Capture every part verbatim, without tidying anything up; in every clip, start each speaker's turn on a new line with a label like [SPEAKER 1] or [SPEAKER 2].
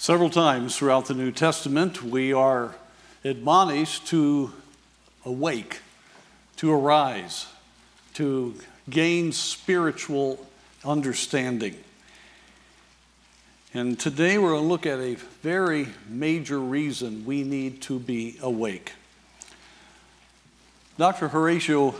[SPEAKER 1] Several times throughout the New Testament, we are admonished to awake, to arise, to gain spiritual understanding. And today we're going to look at a very major reason we need to be awake. Doctor Horatio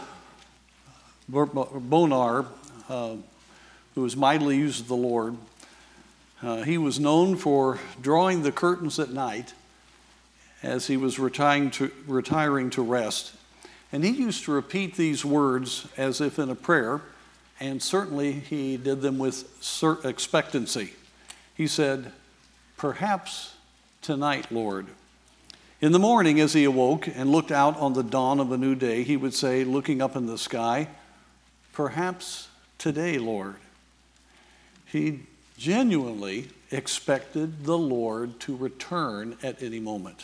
[SPEAKER 1] Bonar, uh, who was mightily used of the Lord, uh, he was known for drawing the curtains at night as he was retiring to, retiring to rest. And he used to repeat these words as if in a prayer, and certainly he did them with expectancy. He said, "Perhaps tonight, Lord." In the morning, as he awoke and looked out on the dawn of a new day, he would say, looking up in the sky, "Perhaps today, Lord." He genuinely expected the Lord to return at any moment.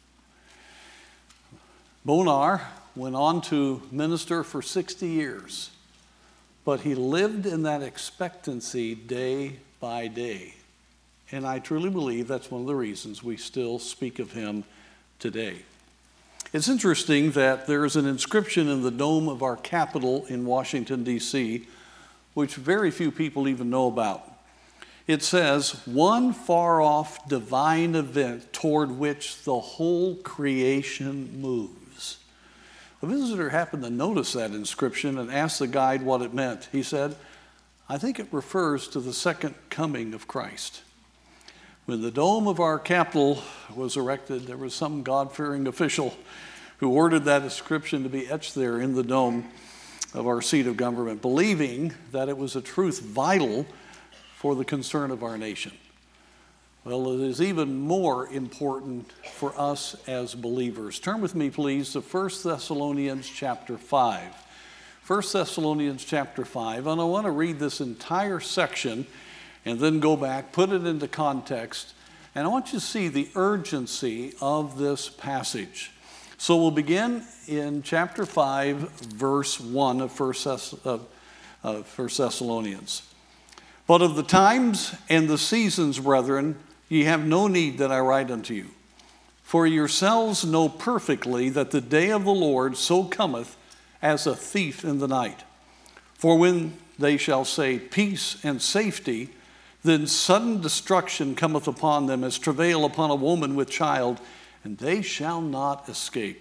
[SPEAKER 1] Bonar went on to minister for sixty years, but he lived in that expectancy day by day. And I truly believe that's one of the reasons we still speak of him today. It's interesting that there is an inscription in the dome of our Capitol in Washington, D C, which very few people even know about. It says, "One far-off divine event toward which the whole creation moves." A visitor happened to notice that inscription and asked the guide what it meant. He said, "I think it refers to the second coming of Christ." When the dome of our Capitol was erected, there was some God-fearing official who ordered that inscription to be etched there in the dome of our seat of government, believing that it was a truth vital for the concern of our nation. Well, it is even more important for us as believers. Turn with me, please, to First Thessalonians chapter five. First Thessalonians chapter five, and I want to read this entire section and then go back, put it into context, and I want you to see the urgency of this passage. So we'll begin in chapter five, verse one of First Thessalonians. "But of the times and the seasons, brethren, ye have no need that I write unto you. For yourselves know perfectly that the day of the Lord so cometh as a thief in the night. For when they shall say, Peace and safety, then sudden destruction cometh upon them as travail upon a woman with child, and they shall not escape.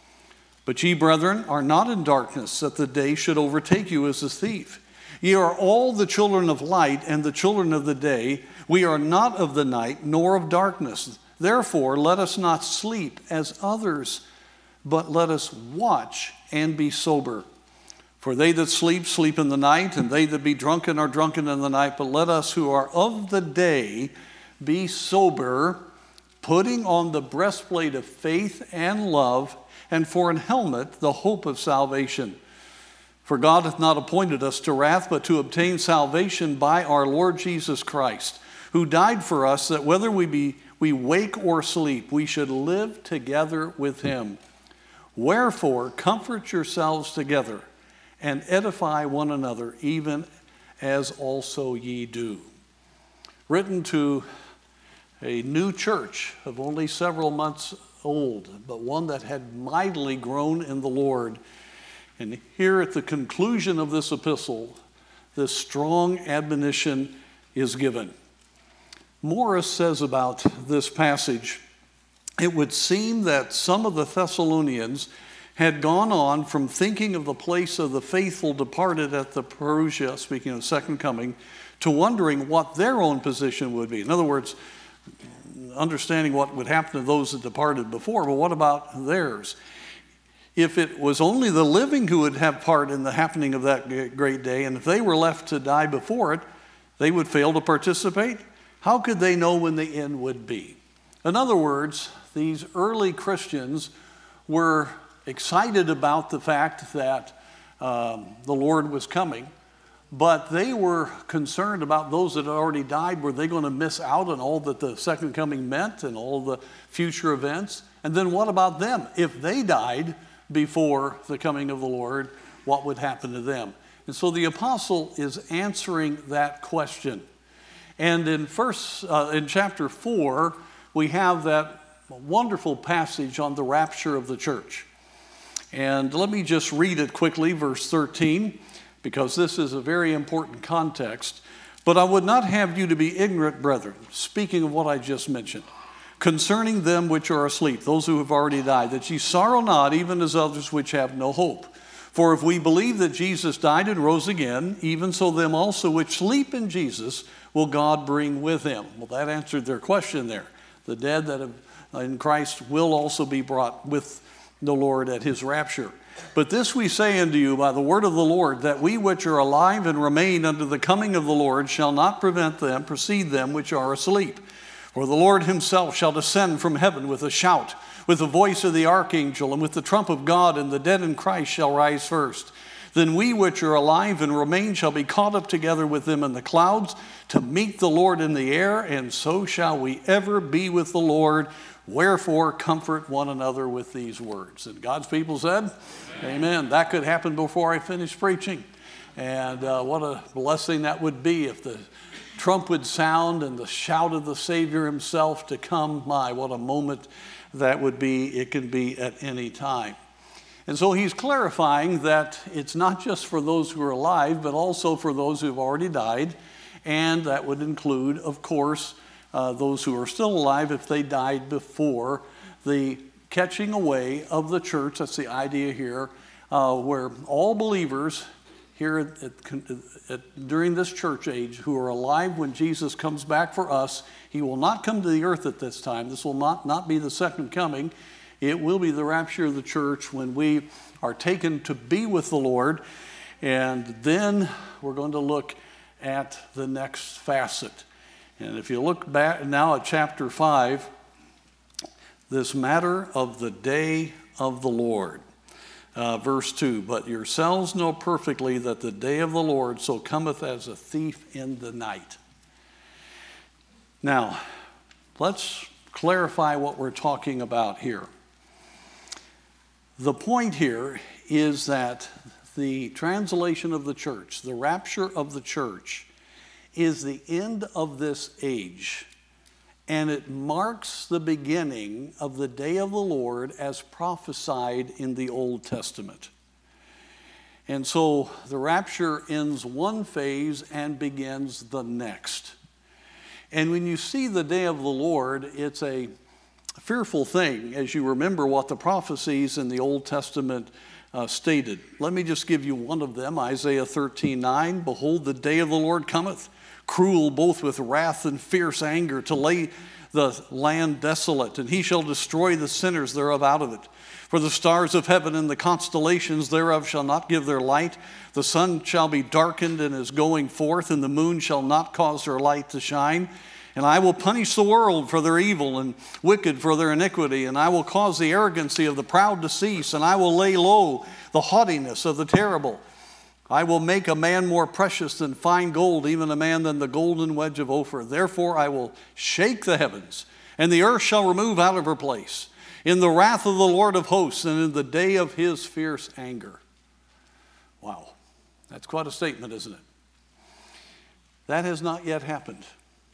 [SPEAKER 1] But ye, brethren, are not in darkness, that the day should overtake you as a thief. Ye are all the children of light and the children of the day. We are not of the night, nor of darkness. Therefore, let us not sleep as others, but let us watch and be sober. For they that sleep, sleep in the night, and they that be drunken are drunken in the night. But let us who are of the day be sober, putting on the breastplate of faith and love, and for an helmet the hope of salvation. For God hath not appointed us to wrath, but to obtain salvation by our Lord Jesus Christ, who died for us, that whether we be we wake or sleep, we should live together with him. Wherefore, comfort yourselves together, and edify one another, even as also ye do." Written to a new church of only several months old, but one that had mightily grown in the Lord. And here at the conclusion of this epistle, this strong admonition is given. Morris says about this passage, "It would seem that some of the Thessalonians had gone on from thinking of the place of the faithful departed at the Parousia," speaking of the second coming, "to wondering what their own position would be." In other words, understanding what would happen to those that departed before, but what about theirs? If it was only the living who would have part in the happening of that great day, and if they were left to die before it, they would fail to participate, how could they know when the end would be? In other words, these early Christians were excited about the fact that um, the Lord was coming, but they were concerned about those that had already died. Were they going to miss out on all that the second coming meant and all the future events? And then what about them? If they died before the coming of the Lord, what would happen to them? And so the apostle is answering that question. And in first, uh, in chapter four, we have that wonderful passage on the rapture of the church. And let me just read it quickly, verse thirteen, because this is a very important context. But I would not have you to be ignorant, brethren, speaking of what I just mentioned, concerning them which are asleep, those who have already died, that ye sorrow not, even as others which have no hope. For if we believe that Jesus died and rose again, even so them also which sleep in Jesus will God bring with him. Well, that answered their question there. The dead that have in Christ will also be brought with the Lord at his rapture. But this we say unto you by the word of the Lord, that we which are alive and remain unto the coming of the Lord shall not prevent them, precede them which are asleep. For the Lord himself shall descend from heaven with a shout, with the voice of the archangel, and with the trump of God, and the dead in Christ shall rise first. Then we which are alive and remain shall be caught up together with them in the clouds to meet the Lord in the air, and so shall we ever be with the Lord. Wherefore, comfort one another with these words. And God's people said, Amen. Amen. That could happen before I finish preaching. And uh, what a blessing that would be if the trump would sound and the shout of the Savior himself to come. My, what a moment that would be. It can be at any time. And so he's clarifying that it's not just for those who are alive, but also for those who have already died. And that would include, of course, Uh, those who are still alive if they died before the catching away of the church. That's the idea here, uh, where all believers here at, at, at, during this church age who are alive when Jesus comes back for us, he will not come to the earth at this time. This will not, not be the second coming. It will be the rapture of the church when we are taken to be with the Lord. And then we're going to look at the next facet. And if you look back now at chapter five, this matter of the day of the Lord, uh, verse two, but yourselves know perfectly that the day of the Lord so cometh as a thief in the night. Now, let's clarify what we're talking about here. The point here is that the translation of the church, the rapture of the church, is the end of this age, and it marks the beginning of the day of the Lord as prophesied in the Old Testament. And so the rapture ends one phase and begins the next. And when you see the day of the Lord, it's a fearful thing as you remember what the prophecies in the Old Testament uh, stated. Let me just give you one of them, Isaiah thirteen nine. Behold, the day of the Lord cometh, cruel both with wrath and fierce anger, to lay the land desolate, and he shall destroy the sinners thereof out of it. For the stars of heaven and the constellations thereof shall not give their light. The sun shall be darkened in his going forth, and the moon shall not cause her light to shine. And I will punish the world for their evil, and wicked for their iniquity. And I will cause the arrogancy of the proud to cease, and I will lay low the haughtiness of the terrible. I will make a man more precious than fine gold, even a man than the golden wedge of Ophir. Therefore I will shake the heavens, and the earth shall remove out of her place, in the wrath of the Lord of hosts, and in the day of his fierce anger. Wow, that's quite a statement, isn't it? That has not yet happened.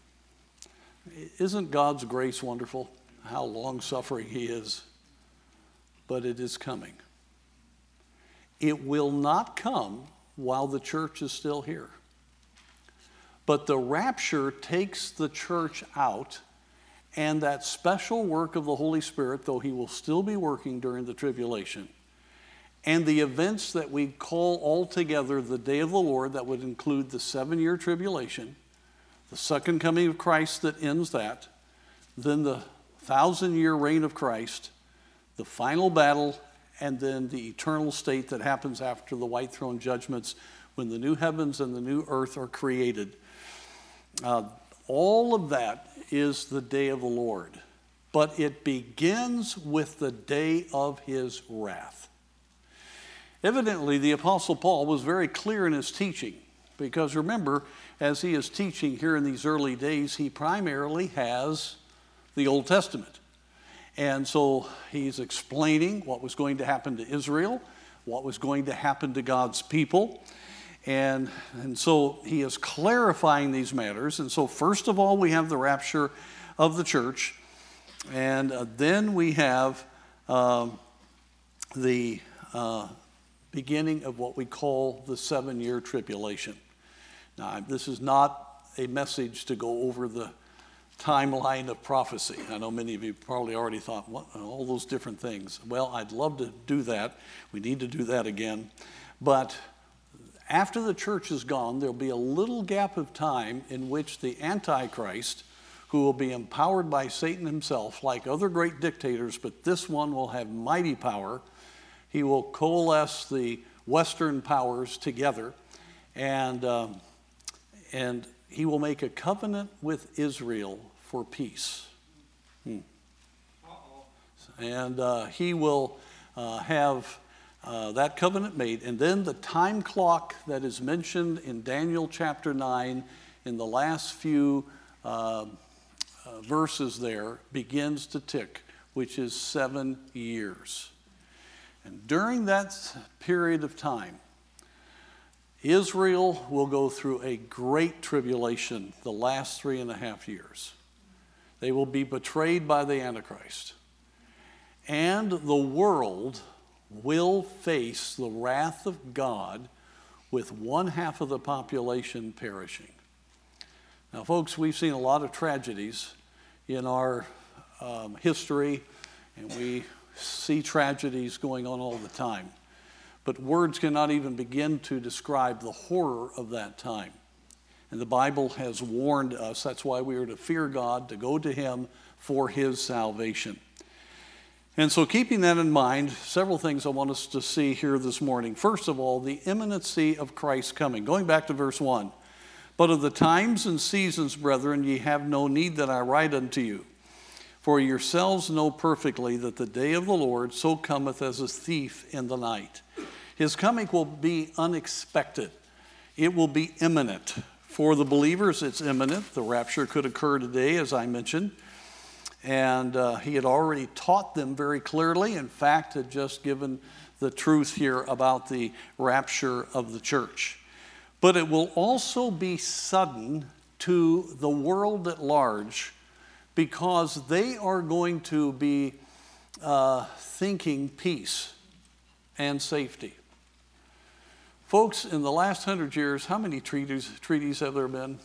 [SPEAKER 1] Isn't God's grace wonderful? How long-suffering he is. But it is coming. It will not come while the church is still here. But the rapture takes the church out, and that special work of the Holy Spirit, though he will still be working during the tribulation, and the events that we call altogether the day of the Lord, that would include the seven-year tribulation, the second coming of Christ that ends that, then the thousand-year reign of Christ, the final battle, and then the eternal state that happens after the white throne judgments when the new heavens and the new earth are created. Uh, all of that is the day of the Lord. But it begins with the day of his wrath. Evidently, the Apostle Paul was very clear in his teaching, because remember, as he is teaching here in these early days, he primarily has the Old Testament. And so he's explaining what was going to happen to Israel, what was going to happen to God's people. And, and so he is clarifying these matters. And so first of all, we have the rapture of the church. And uh, then we have um, the uh, beginning of what we call the seven-year tribulation. Now, this is not a message to go over the timeline of prophecy. I know many of you probably already thought, what, all those different things. Well, I'd love to do that. We need to do that again. But after the church is gone, there'll be a little gap of time in which the Antichrist, who will be empowered by Satan himself, like other great dictators, but this one will have mighty power. He will coalesce the Western powers together, and, uh, and he will make a covenant with Israel for peace. Hmm. And uh, he will uh, have uh, that covenant made. And then the time clock that is mentioned in Daniel chapter nine in the last few uh, uh, verses there begins to tick, which is seven years. And during that period of time, Israel will go through a great tribulation the last three and a half years. They will be betrayed by the Antichrist. And the world will face the wrath of God with one half of the population perishing. Now, folks, we've seen a lot of tragedies in our um, history, and we see tragedies going on all the time. But words cannot even begin to describe the horror of that time. And the Bible has warned us. That's why we are to fear God, to go to him for his salvation. And so keeping that in mind, several things I want us to see here this morning. First of all, the imminency of Christ's coming. Going back to verse one. But of the times and seasons, brethren, ye have no need that I write unto you. For yourselves know perfectly that the day of the Lord so cometh as a thief in the night. His coming will be unexpected. It will be imminent. For the believers, it's imminent. The rapture could occur today, as I mentioned. And uh, he had already taught them very clearly. In fact, had just given the truth here about the rapture of the church. But it will also be sudden to the world at large, because they are going to be uh, thinking peace and safety. Folks, in the last hundred years, how many treaties, treaties have there been?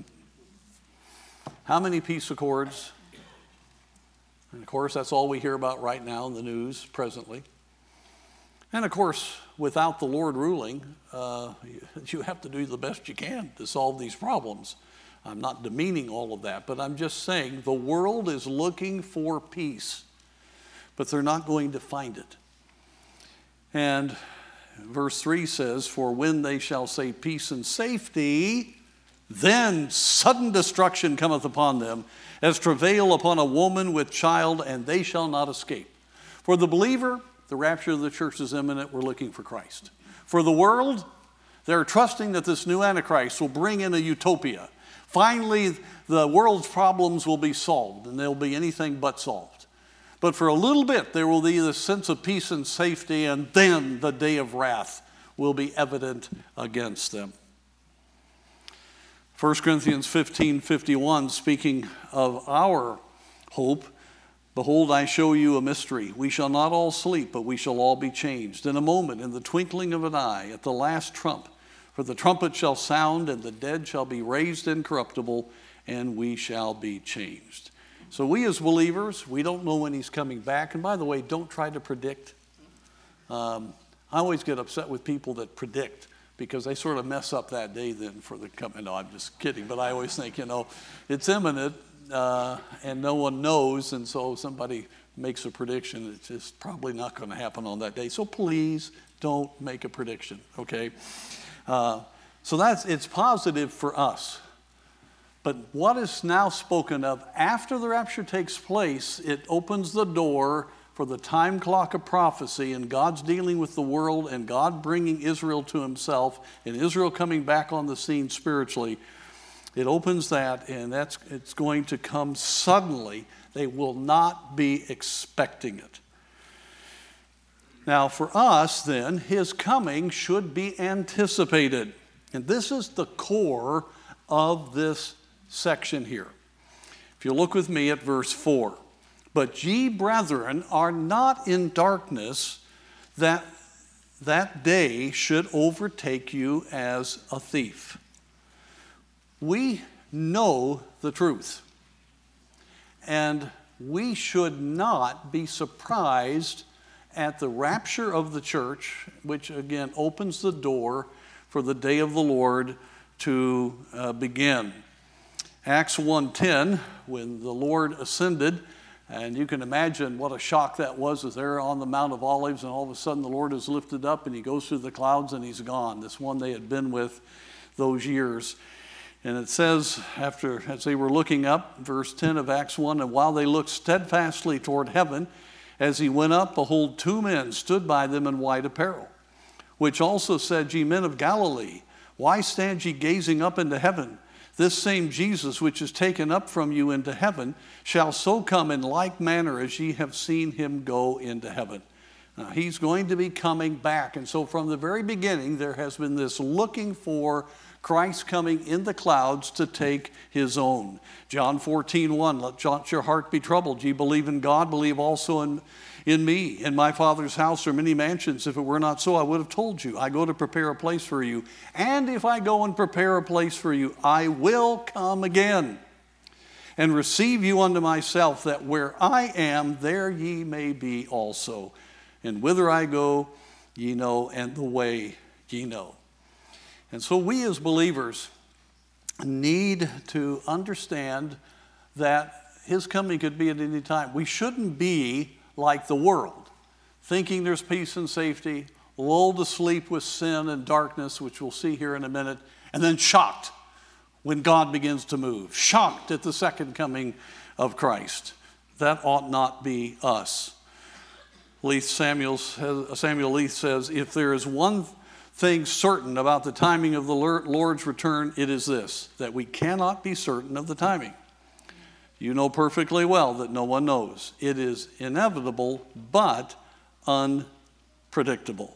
[SPEAKER 1] How many peace accords? And of course, that's all we hear about right now in the news presently. And of course, without the Lord ruling, uh, you have to do the best you can to solve these problems. I'm not demeaning all of that, but I'm just saying the world is looking for peace, but they're not going to find it. And verse three says, for when they shall say peace and safety, then sudden destruction cometh upon them, as travail upon a woman with child, and they shall not escape. For the believer, the rapture of the church is imminent. We're looking for Christ. For the world, they're trusting that this new Antichrist will bring in a utopia. Finally, the world's problems will be solved, and they'll be anything but solved. But for a little bit, there will be this sense of peace and safety, and then the day of wrath will be evident against them. First Corinthians fifteen fifty-one, speaking of our hope, behold, I show you a mystery. We shall not all sleep, but we shall all be changed. In a moment, in the twinkling of an eye, at the last trump. For the trumpet shall sound, and the dead shall be raised incorruptible, and we shall be changed. So we as believers, we don't know when he's coming back. And by the way, don't try to predict. Um, I always get upset with people that predict, because they sort of mess up that day then for the coming. No, I'm just kidding. But I always think, you know, it's imminent, uh, and no one knows. And so somebody makes a prediction, it's just probably not going to happen on that day. So please don't make a prediction, okay? Uh, so that's, it's positive for us. But what is now spoken of after the rapture takes place, it opens the door for the time clock of prophecy, and God's dealing with the world, and God bringing Israel to himself, and Israel coming back on the scene spiritually. It opens that, and that's it's going to come suddenly. They will not be expecting it. Now, for us, then, his coming should be anticipated. And this is the core of this section here. If you look with me at verse four. But ye, brethren, are not in darkness, that that day should overtake you as a thief. We know the truth. And we should not be surprised at the rapture of the church, which again opens the door for the day of the Lord to uh, begin. Acts one ten, when the Lord ascended, and you can imagine what a shock that was as they're on the Mount of Olives, and all of a sudden the Lord is lifted up and he goes through the clouds and he's gone, this one they had been with those years. And it says, after, as they were looking up, verse ten of Acts one, and while they looked steadfastly toward heaven, as he went up, behold, two men stood by them in white apparel, which also said, Ye men of Galilee, why stand ye gazing up into heaven? This same Jesus, which is taken up from you into heaven, shall so come in like manner as ye have seen him go into heaven. Now, he's going to be coming back. And so from the very beginning, there has been this looking for Christ coming in the clouds to take his own. John fourteen one, let not your heart be troubled. Ye believe in God, believe also in, in me. In my Father's house are many mansions. If it were not so, I would have told you. I go to prepare a place for you. And if I go and prepare a place for you, I will come again and receive you unto myself, that where I am, there ye may be also. And whither I go, ye know, and the way ye know. And so we as believers need to understand that his coming could be at any time. We shouldn't be like the world, thinking there's peace and safety, lulled to sleep with sin and darkness, which we'll see here in a minute, and then shocked when God begins to move, shocked at the second coming of Christ. That ought not be us. Leith Samuels, Samuel Leith says, if there is one thing certain about the timing of the Lord's return, it is this, that we cannot be certain of the timing. You know perfectly well that no one knows. It is inevitable, but unpredictable.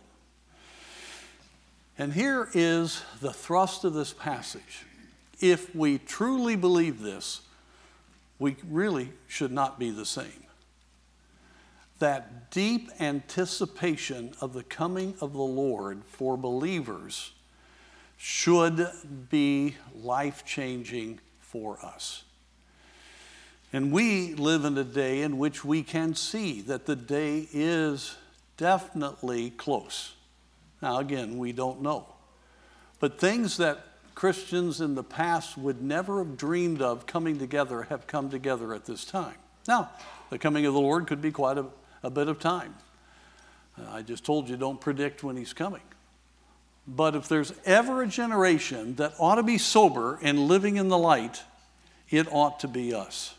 [SPEAKER 1] And here is the thrust of this passage. If we truly believe this, we really should not be the same. That deep anticipation of the coming of the Lord for believers should be life-changing for us. And we live in a day in which we can see that the day is definitely close. Now, again, we don't know. But things that Christians in the past would never have dreamed of coming together have come together at this time. Now, the coming of the Lord could be quite a a bit of time. I just told you, don't predict when he's coming. But if there's ever a generation that ought to be sober and living in the light, it ought to be us.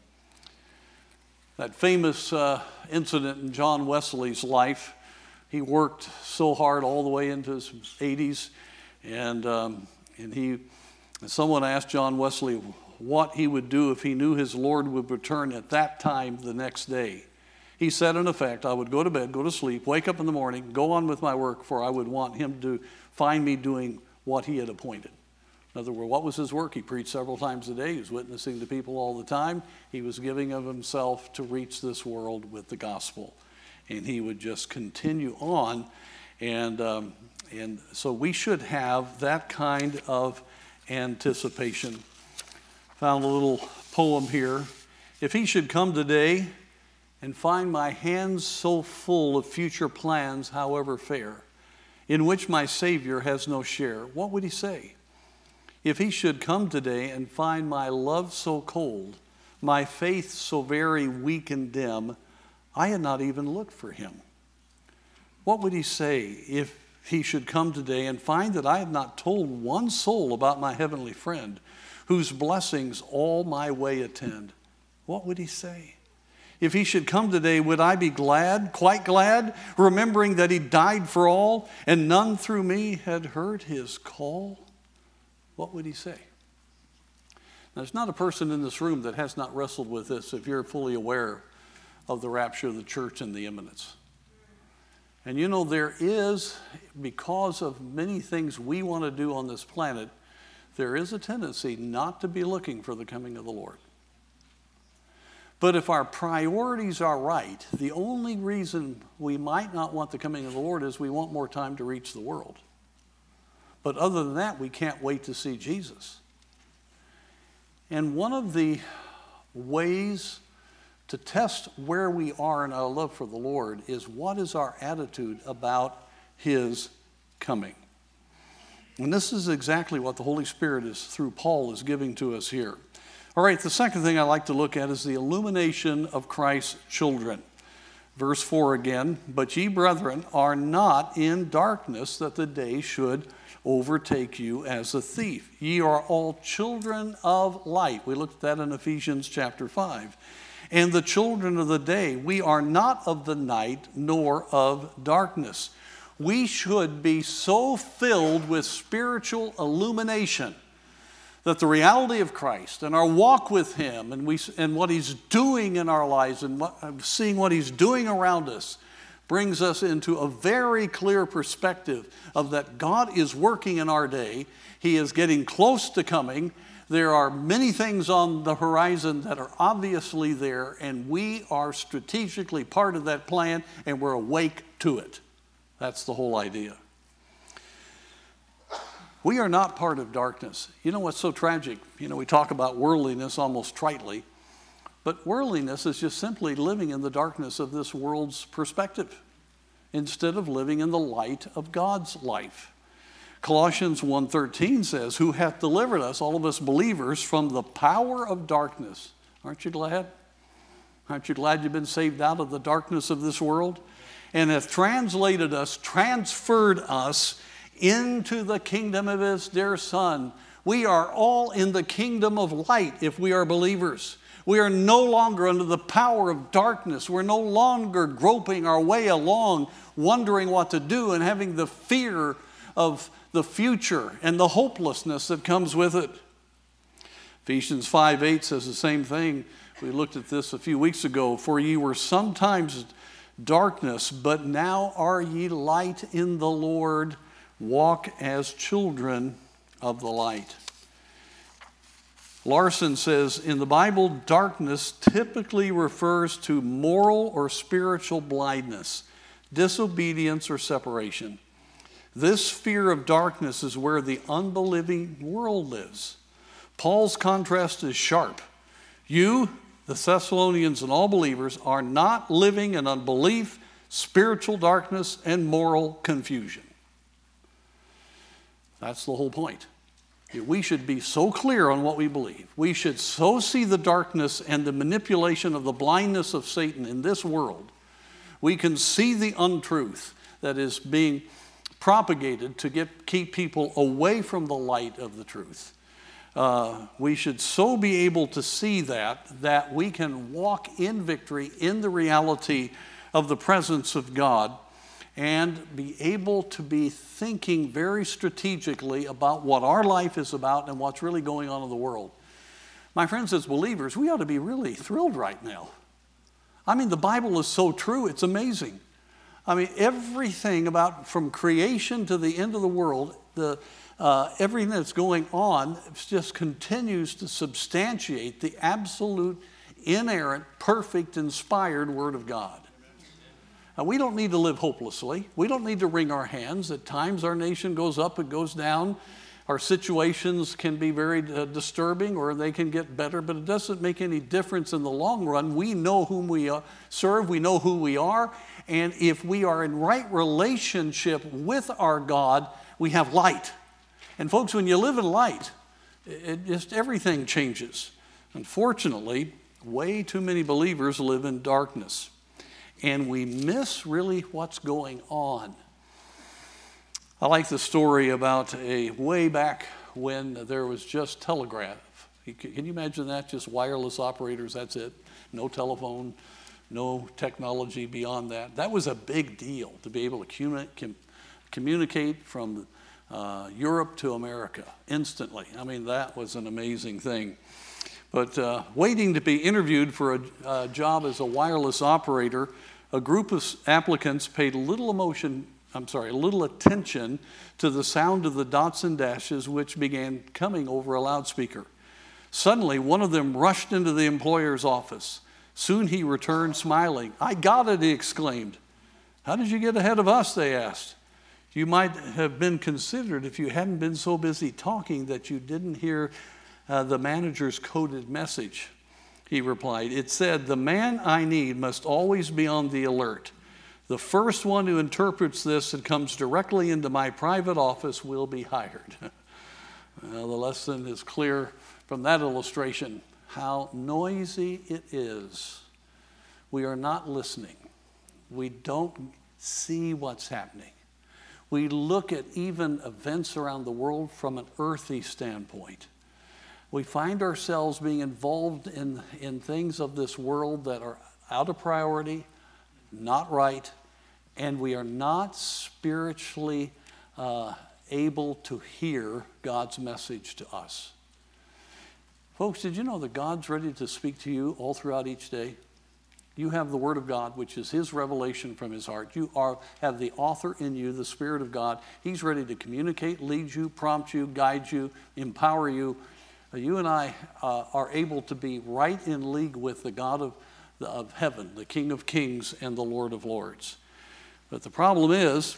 [SPEAKER 1] That famous uh, incident in John Wesley's life, he worked so hard all the way into his eighties, and, um, and he, someone asked John Wesley what he would do if he knew his Lord would return at that time the next day. He said, in effect, I would go to bed, go to sleep, wake up in the morning, go on with my work, for I would want him to find me doing what he had appointed. In other words, what was his work? He preached several times a day. He was witnessing to people all the time. He was giving of himself to reach this world with the gospel. And he would just continue on. And, um, and so we should have that kind of anticipation. Found a little poem here. If he should come today and find my hands so full of future plans, however fair, in which my Savior has no share, what would he say? If he should come today and find my love so cold, my faith so very weak and dim, I had not even looked for him. What would he say if he should come today and find that I had not told one soul about my heavenly friend, whose blessings all my way attend? What would he say? If he should come today, would I be glad, quite glad, remembering that he died for all, and none through me had heard his call? What would he say? Now, there's not a person in this room that has not wrestled with this if you're fully aware of the rapture of the church and the imminence. And you know, there is, because of many things we want to do on this planet, there is a tendency not to be looking for the coming of the Lord. But if our priorities are right, the only reason we might not want the coming of the Lord is we want more time to reach the world. But other than that, we can't wait to see Jesus. And one of the ways to test where we are in our love for the Lord is what is our attitude about his coming. And this is exactly what the Holy Spirit is, through Paul, is giving to us here. All right, the second thing I like to look at is the illumination of Christ's children. Verse four again, but ye brethren are not in darkness, that the day should overtake you as a thief. Ye are all children of light. We looked at that in Ephesians chapter five. And the children of the day, we are not of the night, nor of darkness. We should be so filled with spiritual illumination that the reality of Christ and our walk with him and we and what he's doing in our lives and what, seeing what he's doing around us brings us into a very clear perspective of that God is working in our day. He is getting close to coming. There are many things on the horizon that are obviously there, and we are strategically part of that plan, and we're awake to it. That's the whole idea. We are not part of darkness. You know what's so tragic? You know, we talk about worldliness almost tritely, but worldliness is just simply living in the darkness of this world's perspective instead of living in the light of God's life. Colossians one thirteen says, who hath delivered us, all of us believers, from the power of darkness. Aren't you glad? Aren't you glad you've been saved out of the darkness of this world? And hath translated us, transferred us into the kingdom of his dear Son. We are all in the kingdom of light if we are believers. We are no longer under the power of darkness. We're no longer groping our way along, wondering what to do and having the fear of the future and the hopelessness that comes with it. Ephesians five eight says the same thing. We looked at this a few weeks ago. For ye were sometimes darkness, but now are ye light in the Lord. Walk as children of the light. Larson says, in the Bible, darkness typically refers to moral or spiritual blindness, disobedience, or separation. This sphere of darkness is where the unbelieving world lives. Paul's contrast is sharp. You, the Thessalonians and all believers, are not living in unbelief, spiritual darkness, and moral confusion. That's the whole point. We should be so clear on what we believe. We should so see the darkness and the manipulation of the blindness of Satan in this world. We can see the untruth that is being propagated to get, keep people away from the light of the truth. Uh, we should so be able to see that, that we can walk in victory in the reality of the presence of God and be able to be thinking very strategically about what our life is about and what's really going on in the world. My friends, as believers, we ought to be really thrilled right now. I mean, the Bible is so true, it's amazing. I mean, everything about from creation to the end of the world, the uh, everything that's going on just continues to substantiate the absolute, inerrant, perfect, inspired Word of God. Now, we don't need to live hopelessly. We don't need to wring our hands. At times our nation goes up and goes down. Our situations can be very uh, disturbing, or they can get better, but it doesn't make any difference in the long run. We know whom we uh, serve. We know who we are. And if we are in right relationship with our God, we have light. And folks, when you live in light, it just everything changes. Unfortunately, way too many believers live in darkness. And we miss really what's going on. I like the story about a way back when there was just telegraph. Can you imagine that? Just wireless operators, that's it. No telephone, no technology beyond that. That was a big deal to be able to communicate from uh, Europe to America instantly. I mean, that was an amazing thing. But uh, waiting to be interviewed for a, a job as a wireless operator, A group of applicants paid little emotion, I'm sorry, little attention to the sound of the dots and dashes which began coming over a loudspeaker. Suddenly, one of them rushed into the employer's office. Soon he returned smiling. "I got it," he exclaimed. "How did you get ahead of us?" they asked. "You might have been considered if you hadn't been so busy talking that you didn't hear uh, the manager's coded message," he replied. It said, "The man I need must always be on the alert. The first one who interprets this and comes directly into my private office will be hired." Well, the lesson is clear from that illustration, how noisy it is. We are not listening. We don't see what's happening. We look at even events around the world from an earthly standpoint. We find ourselves being involved in, in things of this world that are out of priority, not right, and we are not spiritually uh, able to hear God's message to us. Folks, did you know that God's ready to speak to you all throughout each day? You have the Word of God, which is His revelation from His heart. You are, have the author in you, the Spirit of God. He's ready to communicate, lead you, prompt you, guide you, empower you. You and I uh, are able to be right in league with the God of, of heaven, the King of kings and the Lord of lords. But the problem is,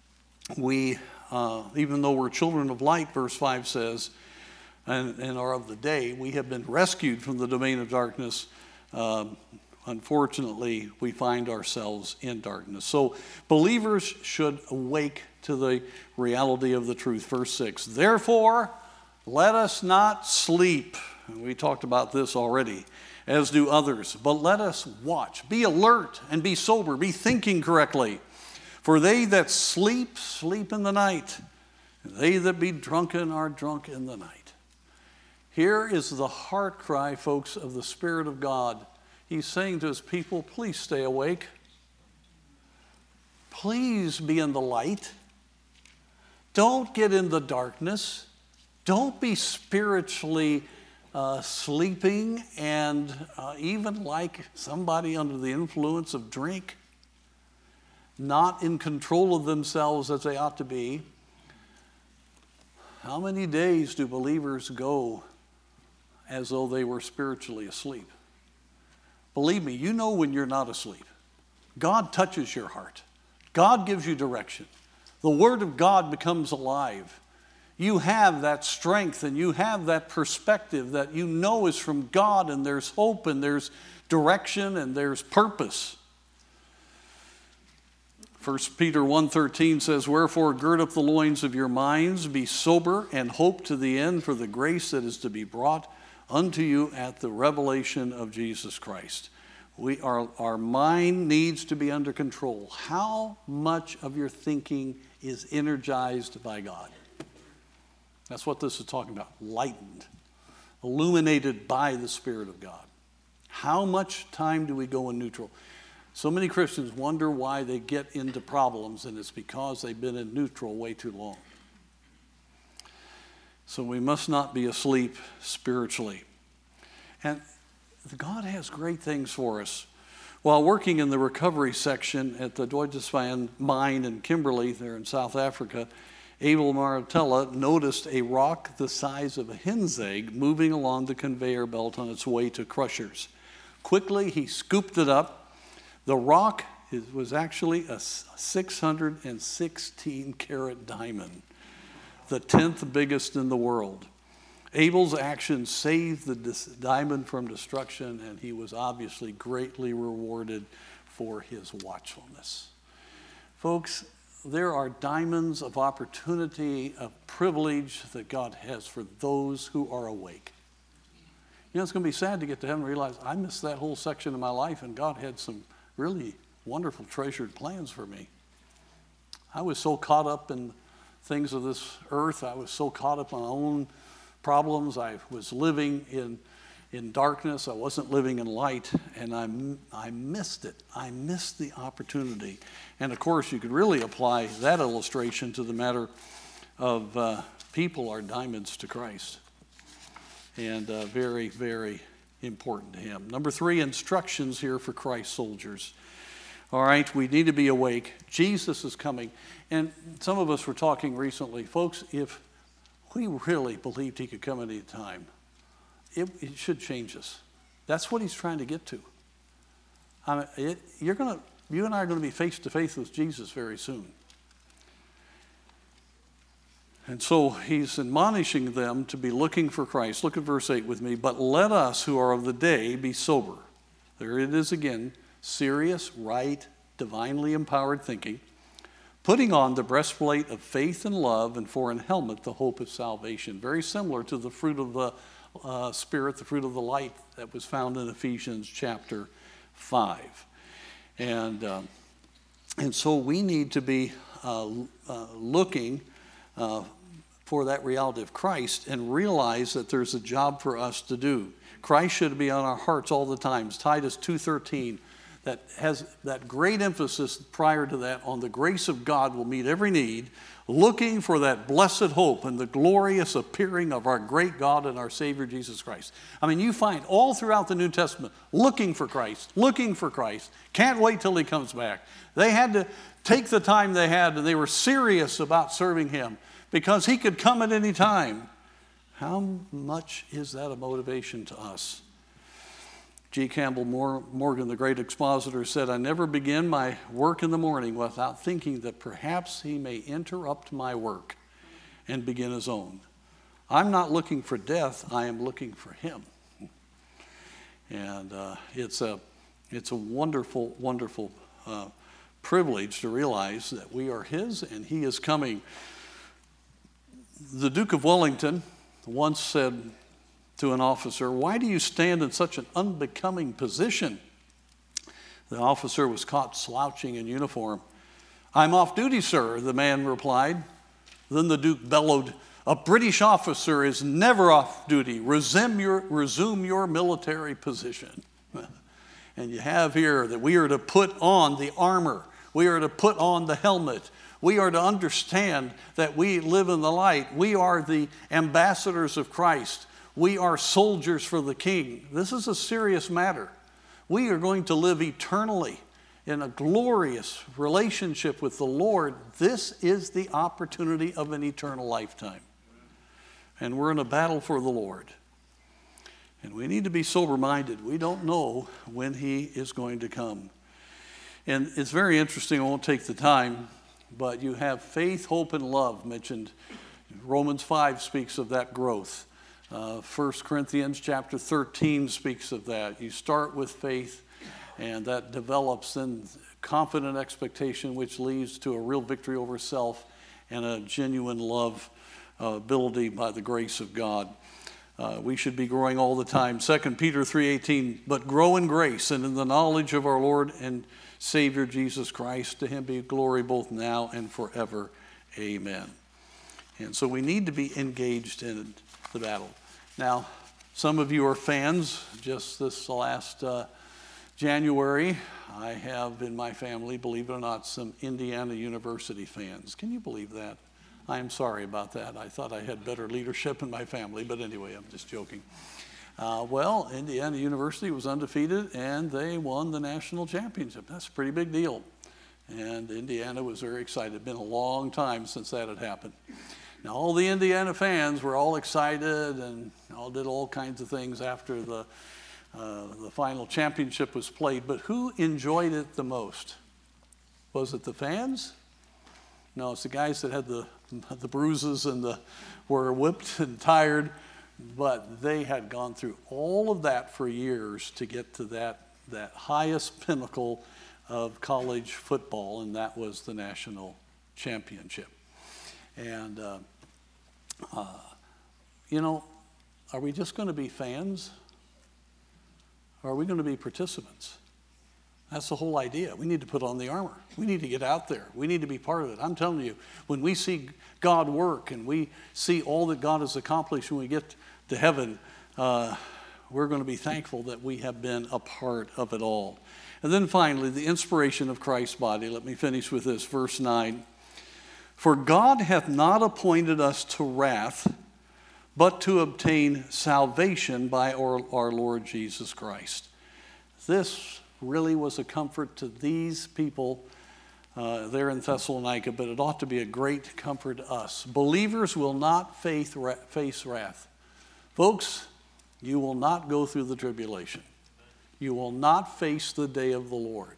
[SPEAKER 1] we, uh, even though we're children of light, verse five says, and, and are of the day, we have been rescued from the domain of darkness. Um, unfortunately, we find ourselves in darkness. So believers should awake to the reality of the truth. Verse six, "Therefore, let us not sleep." And we talked about this already, as do others. "But let us watch." Be alert and be sober. Be thinking correctly. "For they that sleep, sleep in the night. And they that be drunken are drunk in the night." Here is the heart cry, folks, of the Spirit of God. He's saying to His people, please stay awake. Please be in the light. Don't get in the darkness. Don't be spiritually uh, sleeping and uh, even like somebody under the influence of drink, not in control of themselves as they ought to be. How many days do believers go as though they were spiritually asleep? Believe me, you know when you're not asleep. God touches your heart. God gives you direction. The Word of God becomes alive. You have that strength and you have that perspective that you know is from God, and there's hope and there's direction and there's purpose. First Peter one thirteen says, "Wherefore gird up the loins of your minds, be sober, and hope to the end for the grace that is to be brought unto you at the revelation of Jesus Christ." We are, our mind needs to be under control. How much of your thinking is energized by God? That's what this is talking about. Lightened, illuminated by the Spirit of God. How much time do we go in neutral? So many Christians wonder why they get into problems, and it's because they've been in neutral way too long. So we must not be asleep spiritually. And God has great things for us. While working in the recovery section at the Duitsland mine in Kimberley, there in South Africa, Abel Maratella noticed a rock the size of a hen's egg moving along the conveyor belt on its way to crushers. Quickly, he scooped it up. The rock was actually a six hundred sixteen carat diamond, the tenth biggest in the world. Abel's action saved the diamond from destruction, and he was obviously greatly rewarded for his watchfulness. Folks, there are diamonds of opportunity, of privilege that God has for those who are awake. You know, it's going to be sad to get to heaven and realize I missed that whole section of my life, and God had some really wonderful, treasured plans for me. I was so caught up in things of this earth. I was so caught up in my own problems. I was living in in darkness. I wasn't living in light, and I, I missed it. I missed the opportunity. And of course, you could really apply that illustration to the matter of uh, people are diamonds to Christ, and uh, very, very important to Him. Number three, instructions here for Christ soldiers. All right, we need to be awake. Jesus is coming. And some of us were talking recently, folks, if we really believed he could come at any time, it, it should change us. That's what he's trying to get to. I mean, it, you're gonna, you and I are going to be face to face with Jesus very soon. And so he's admonishing them to be looking for Christ. Look at verse eight with me. But let us who are of the day be sober. There it is again. Serious, right, divinely empowered thinking. Putting on the breastplate of faith and love, and for an helmet the hope of salvation. Very similar to the fruit of the uh, Spirit, the fruit of the light that was found in Ephesians chapter five. And, um, and so we need to be uh, uh, looking uh, for that reality of Christ and realize that there's a job for us to do. Christ should be on our hearts all the time. Titus two thirteen. That has that great emphasis prior to that on the grace of God will meet every need, looking for that blessed hope and the glorious appearing of our great God and our Savior Jesus Christ. I mean, you find all throughout the New Testament, looking for Christ, looking for Christ. Can't wait till he comes back. They had to take the time they had, and they were serious about serving him because he could come at any time. How much is that a motivation to us? G. Campbell Morgan, the great expositor, said, I never begin my work in the morning without thinking that perhaps he may interrupt my work and begin his own. I'm not looking for death, I am looking for him. And uh, it's, a, it's a wonderful, wonderful uh, privilege to realize that we are his and he is coming. The Duke of Wellington once said to an officer, why do you stand in such an unbecoming position? The officer was caught slouching in uniform. I'm off duty, sir, the man replied. Then the Duke bellowed, a British officer is never off duty. Resume your, resume your military position. And you have here that we are to put on the armor. We are to put on the helmet. We are to understand that we live in the light. We are the ambassadors of Christ. We are soldiers for the King. This is a serious matter. We are going to live eternally in a glorious relationship with the Lord. This is the opportunity of an eternal lifetime. And we're in a battle for the Lord. And we need to be sober-minded. We don't know when he is going to come. And it's very interesting. I won't take the time, but you have faith, hope, and love mentioned. Romans five speaks of that growth. Uh, First Corinthians chapter thirteen speaks of that. You start with faith, and that develops in confident expectation, which leads to a real victory over self and a genuine love uh, ability by the grace of God. Uh, we should be growing all the time. Second Peter three eighteen, but grow in grace and in the knowledge of our Lord and Savior Jesus Christ. To him be glory both now and forever. Amen. And so we need to be engaged in the battle. Now, some of you are fans. Just this last uh, January, I have in my family, believe it or not, some Indiana University fans. Can you believe that? I am sorry about that. I thought I had better leadership in my family, but anyway, I'm just joking. Uh, well, Indiana University was undefeated, and they won the national championship. That's a pretty big deal. And Indiana was very excited. It had been a long time since that had happened. Now, all the Indiana fans were all excited and all did all kinds of things after the, uh, the final championship was played. But who enjoyed it the most? Was it the fans? No, it's the guys that had the, the bruises and the, were whipped and tired. But they had gone through all of that for years to get to that, that highest pinnacle of college football, and that was the national championship. And, uh, uh, you know, are we just going to be fans? Or are we going to be participants? That's the whole idea. We need to put on the armor. We need to get out there. We need to be part of it. I'm telling you, when we see God work and we see all that God has accomplished when we get to heaven, uh, we're going to be thankful that we have been a part of it all. And then finally, the inspiration of Christ's body. Let me finish with this, verse nine. For God hath not appointed us to wrath, but to obtain salvation by our, our Lord Jesus Christ. This really was a comfort to these people uh, there in Thessalonica, but it ought to be a great comfort to us. Believers will not face face wrath. Folks, you will not go through the tribulation. You will not face the day of the Lord.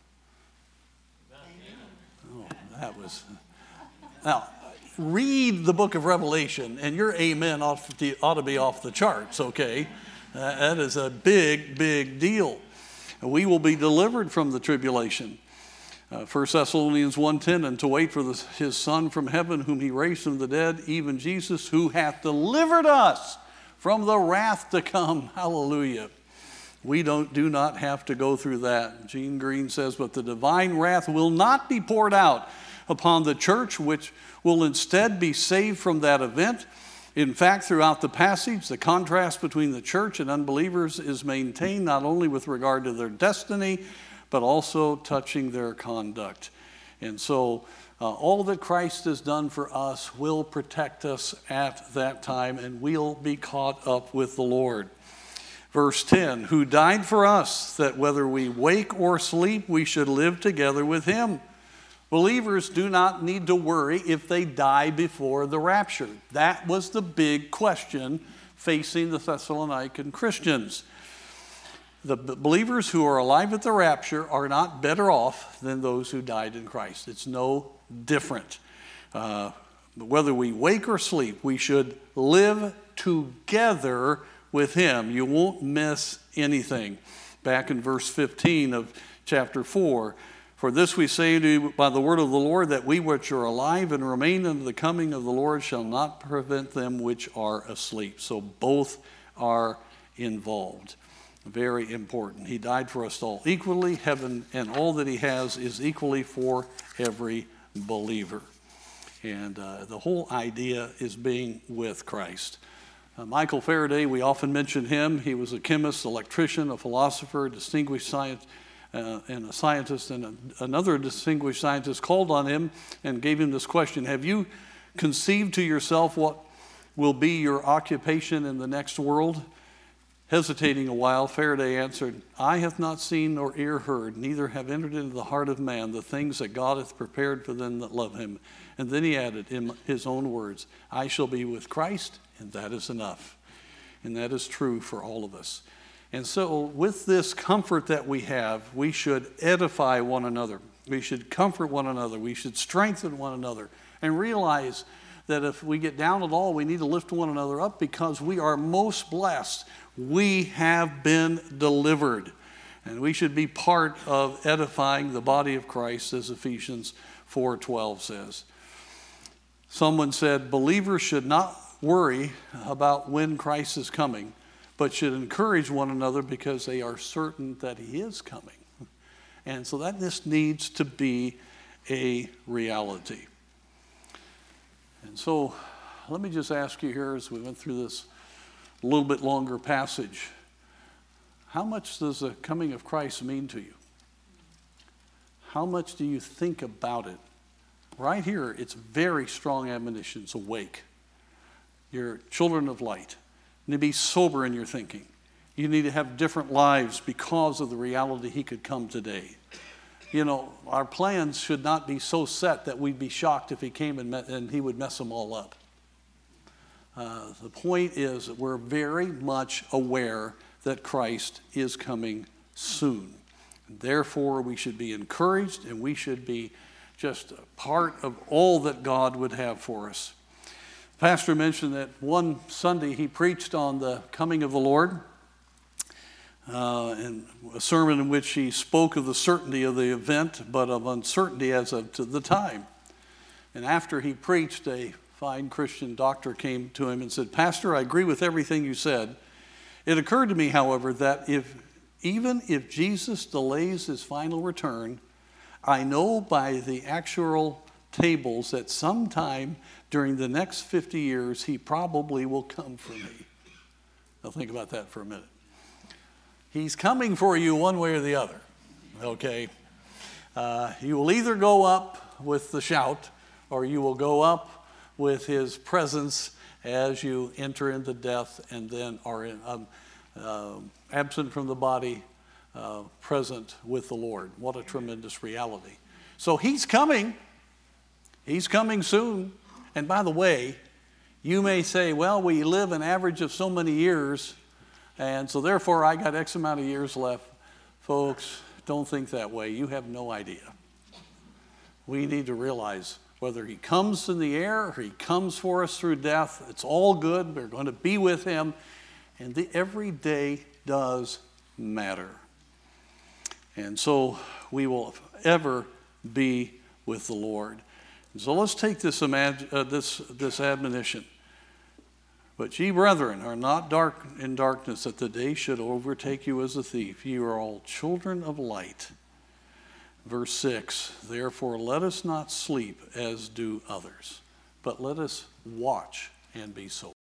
[SPEAKER 1] Oh, that was... Now, read the book of Revelation, and your amen ought to, ought to be off the charts, okay? Uh, that is a big, big deal. We will be delivered from the tribulation. Uh, First Thessalonians one ten, and to wait for the, his Son from heaven, whom he raised from the dead, even Jesus, who hath delivered us from the wrath to come. Hallelujah. We don't, do not have to go through that. Gene Green says, but the divine wrath will not be poured out upon the church, which will instead be saved from that event. In fact, throughout the passage, the contrast between the church and unbelievers is maintained not only with regard to their destiny, but also touching their conduct. And so uh, all that Christ has done for us will protect us at that time, and we'll be caught up with the Lord. Verse ten, who died for us, that whether we wake or sleep, we should live together with him. Believers do not need to worry if they die before the rapture. That was the big question facing the Thessalonican Christians. The believers who are alive at the rapture are not better off than those who died in Christ. It's no different. Uh, whether we wake or sleep, we should live together with him. You won't miss anything. Back in verse fifteen of chapter four, for this we say to you by the word of the Lord, that we which are alive and remain unto the coming of the Lord shall not prevent them which are asleep. So both are involved. Very important. He died for us all equally. Heaven and all that he has is equally for every believer. And uh, the whole idea is being with Christ. Uh, Michael Faraday, we often mention him. He was a chemist, electrician, a philosopher, a distinguished scientist, uh, and a scientist. And a, another distinguished scientist called on him and gave him this question: have you conceived to yourself what will be your occupation in the next world? Hesitating a while, Faraday answered, eye hath not seen nor ear heard, neither have entered into the heart of man the things that God hath prepared for them that love him. And then he added in his own words, I shall be with Christ, and that is enough. And that is true for all of us. And so with this comfort that we have, we should edify one another. We should comfort one another. We should strengthen one another and realize that if we get down at all, we need to lift one another up because we are most blessed. We have been delivered, and we should be part of edifying the body of Christ, as Ephesians four twelve says. Someone said, believers should not worry about when Christ is coming, but should encourage one another because they are certain that he is coming. And so that this needs to be a reality. And so let me just ask you here as we went through this a little bit longer passage, how much does the coming of Christ mean to you? How much do you think about it? Right here, it's very strong admonition. It's awake. You're children of light. You need to be sober in your thinking. You need to have different lives because of the reality he could come today. You know, our plans should not be so set that we'd be shocked if he came and, met, and he would mess them all up. Uh, the point is that we're very much aware that Christ is coming soon. Therefore, we should be encouraged and we should be just a part of all that God would have for us. The pastor mentioned that one Sunday he preached on the coming of the Lord, uh, and a sermon in which he spoke of the certainty of the event, but of uncertainty as of to the time. And after he preached, a fine Christian doctor came to him and said, Pastor, I agree with everything you said. It occurred to me, however, that if even if Jesus delays his final return, I know by the actual tables that sometime during the next fifty years, he probably will come for me. Now think about that for a minute. He's coming for you one way or the other, okay? Uh, you will either go up with the shout, or you will go up with his presence as you enter into death and then are in, um, uh, absent from the body uh, present with the Lord. What a tremendous reality. So he's coming. He's coming soon. And by the way, you may say, well, we live an average of so many years, and so therefore I got X amount of years left. Folks, don't think that way. You have no idea. We need to realize whether he comes in the air or he comes for us through death, it's all good. We're going to be with him. And the, every day does matter. And so we will ever be with the Lord. And so let's take this, imag- uh, this, this admonition. But ye, brethren, are not dark in darkness, that the day should overtake you as a thief. Ye are all children of light. Verse six, therefore let us not sleep as do others, but let us watch and be sober.